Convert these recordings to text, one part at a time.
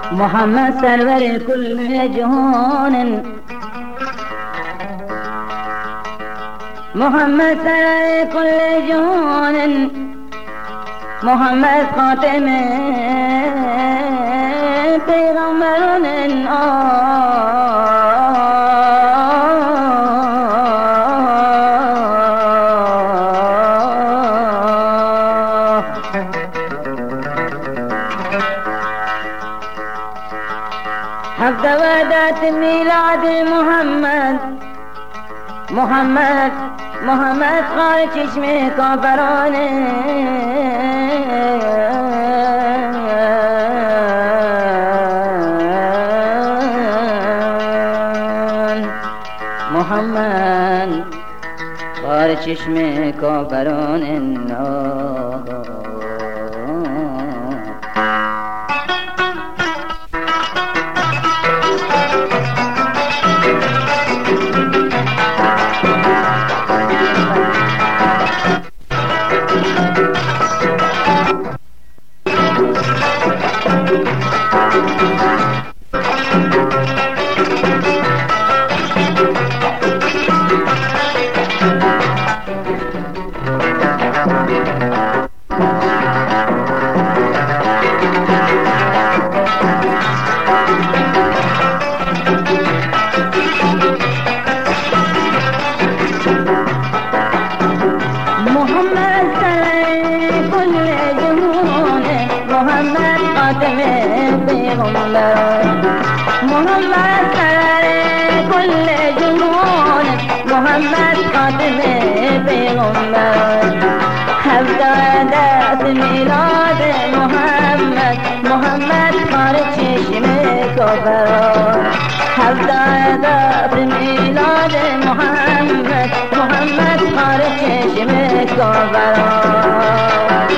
محمد سرور كل جهان، محمد سرور كل جهان، محمد خاتم پیغمبران حفظ ودات میلاد محمد، محمد محمد خار چشم کافران، محمد خار چشم کافران. محمد سرور كل جنون، محمد خاتم پیغمبر. حفظ ودات میلاد محمد، محمد خار چشم کافران. حفظ ودات میلاد محمد، محمد خار چشم کافران.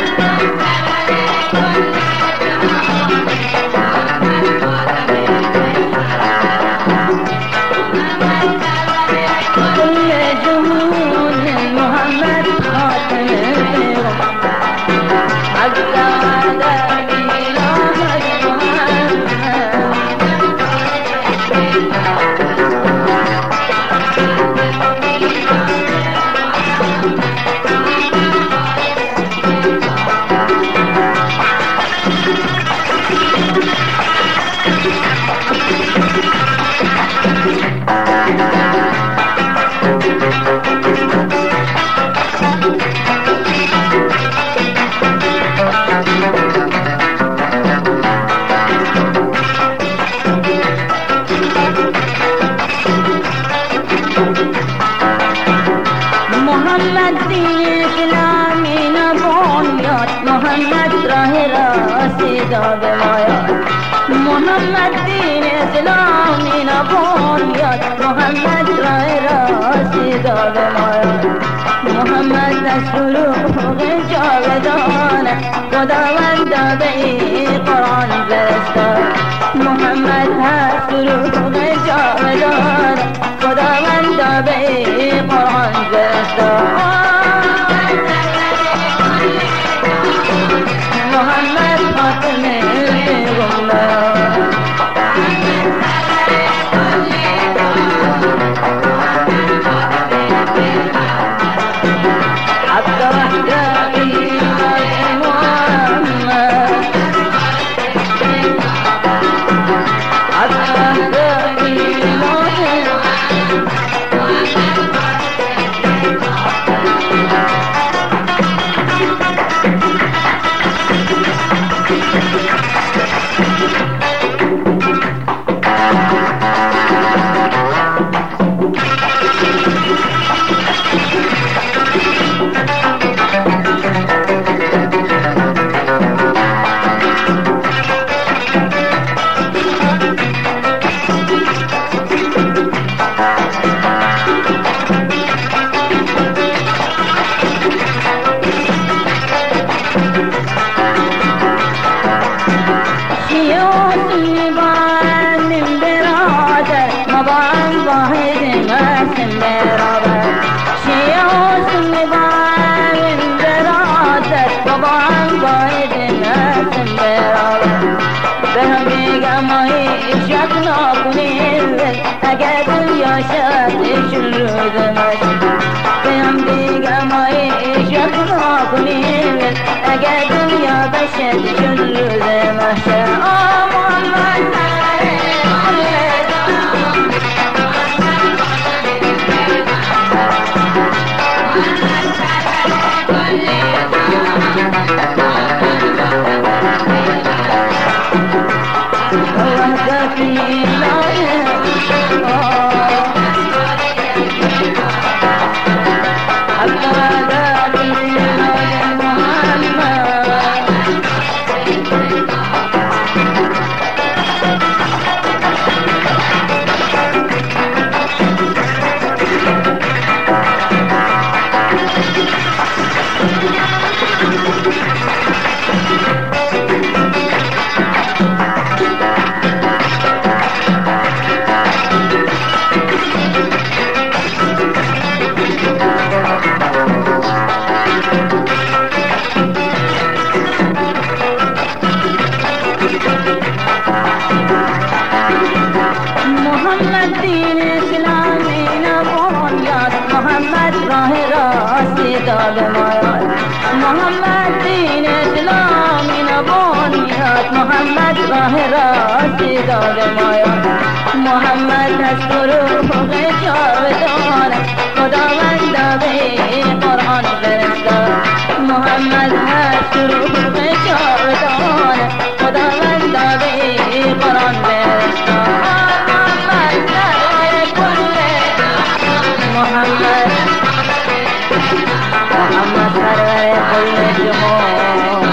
محمد دین اسلامی نبانیاد، محمد راه راسیدا بماید. محمد دین اسلامی نبانیاد، محمد راه راسیدا بماید. محمد از فروغ جاودان، خداوند به این قرآن فرستاد. محمد از فروغ جاودان، خداوند به این قرآن فرستاد. محمد خاتم پیغمبر. بگم عشق نکنیم اگر دنیا شد چون روز محشر بهم بگم عشق نکنیم اگر دنیا بشد چون روز محشر محمد دین اسلامی نبانیت محمد راه راستی داد مایان محمد از فروغ جاودان خداوند به قرآن فرستاد محمد از فروغ جاودان خداوند به قرآن فرستاد محمد سرور کل جمال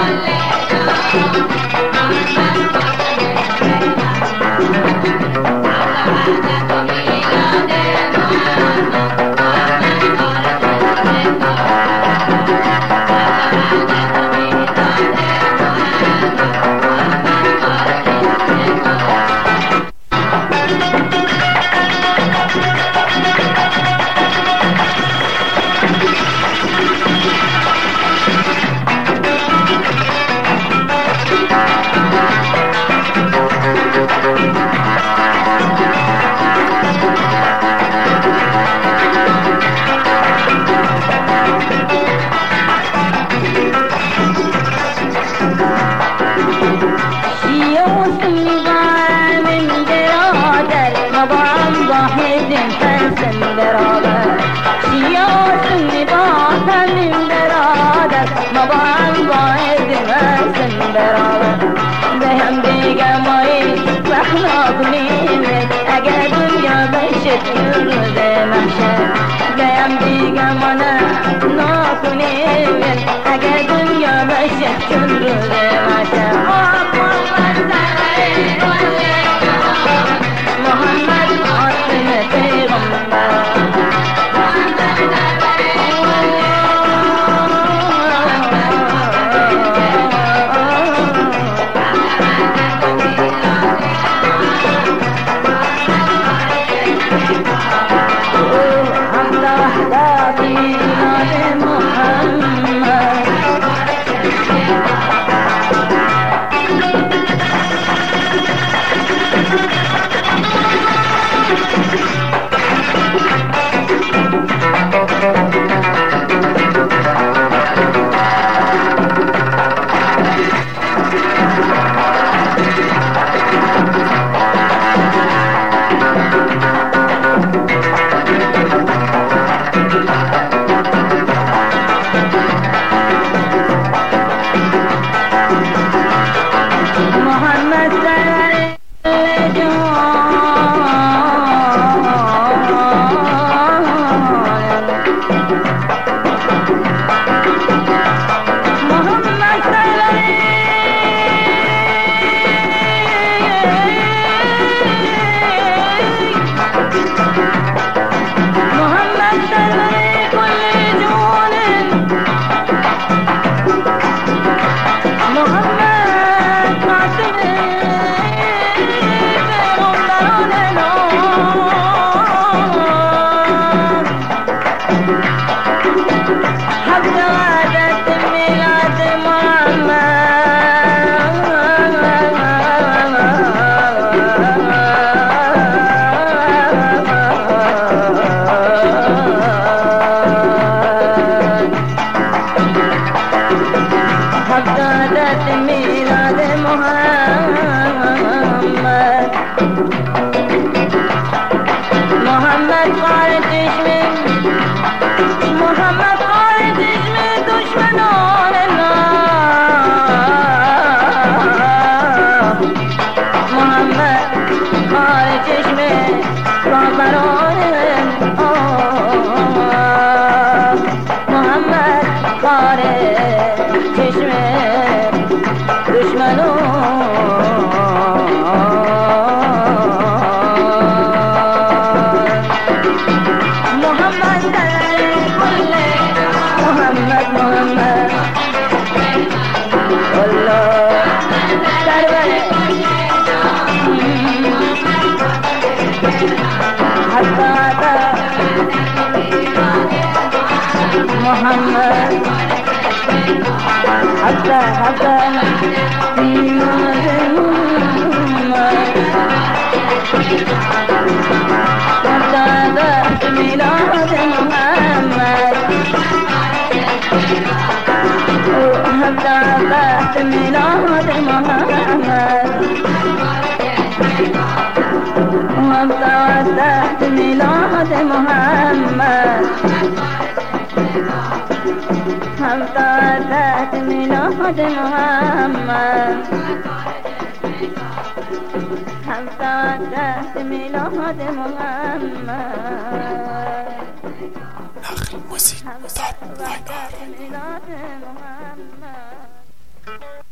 بهم بگم اگر دنیا بشد روز محشر بهم بگم نکنیم اگر دنیا بشد چون روز محشر محمد قاسم پیغمبر محمد حتى ميلاد محمد حتى ميلاد محمد حتى ميلاد محمد وابتعدت ميلاد محمد وابتعدت ميلاد محمد وابتعدت ميلاد محمد نخل موسیقی. ميلاد محمد